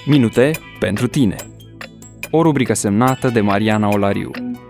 Minute pentru tine. O rubrică semnată de Mariana Olariu.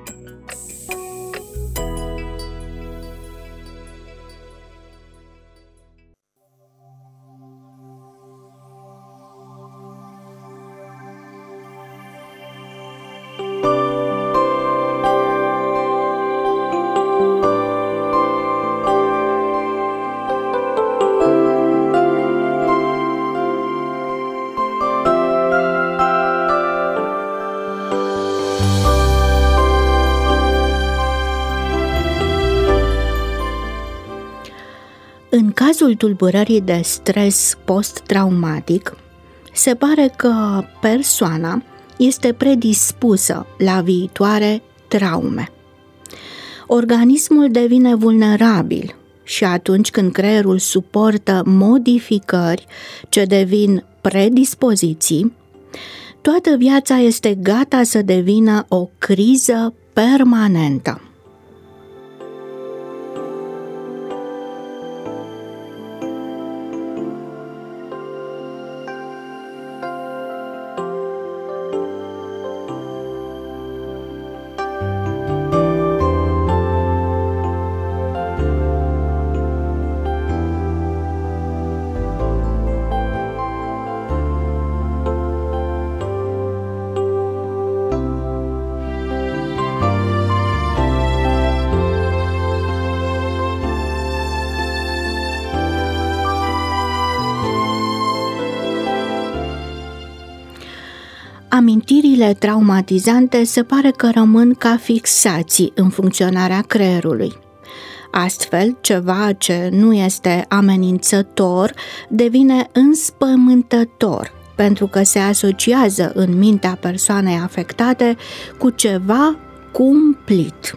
În cazul tulburării de stres post-traumatic, se pare că persoana este predispusă la viitoare traume. Organismul devine vulnerabil și atunci când creierul suportă modificări ce devin predispoziții, toată viața este gata să devină o criză permanentă. Amintirile traumatizante se pare că rămân ca fixații în funcționarea creierului. Astfel, ceva ce nu este amenințător devine înspăimântător, pentru că se asociază în mintea persoanei afectate cu ceva cumplit.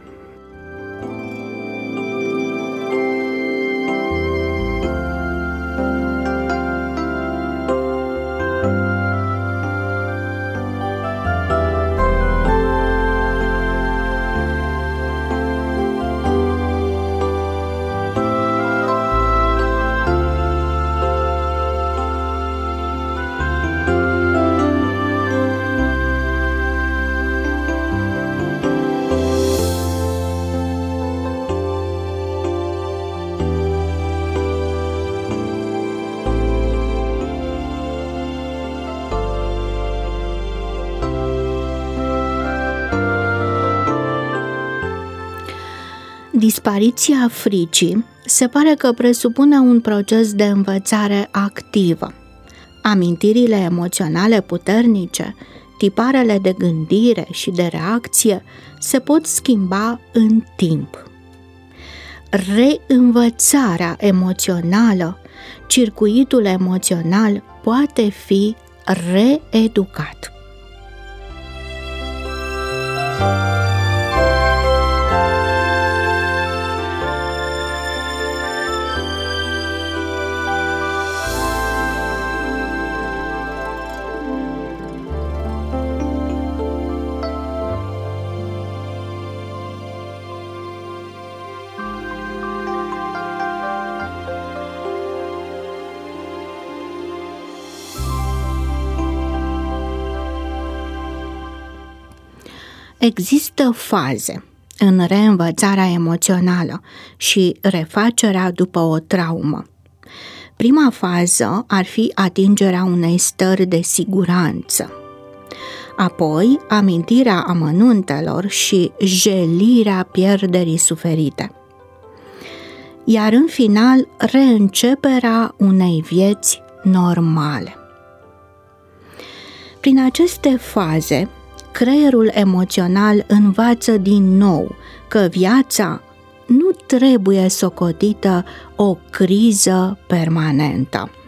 Dispariția fricii se pare că presupune un proces de învățare activă. Amintirile emoționale puternice, tiparele de gândire și de reacție se pot schimba în timp. Reînvățarea emoțională, circuitul emoțional poate fi reeducat. Există faze în reînvățarea emoțională și refacerea după o traumă. Prima fază ar fi atingerea unei stări de siguranță. Apoi, amintirea amănuntelor și jelirea pierderii suferite. Iar în final, reînceperea unei vieți normale. Prin aceste faze, creierul emoțional învață din nou că viața nu trebuie socotită o criză permanentă.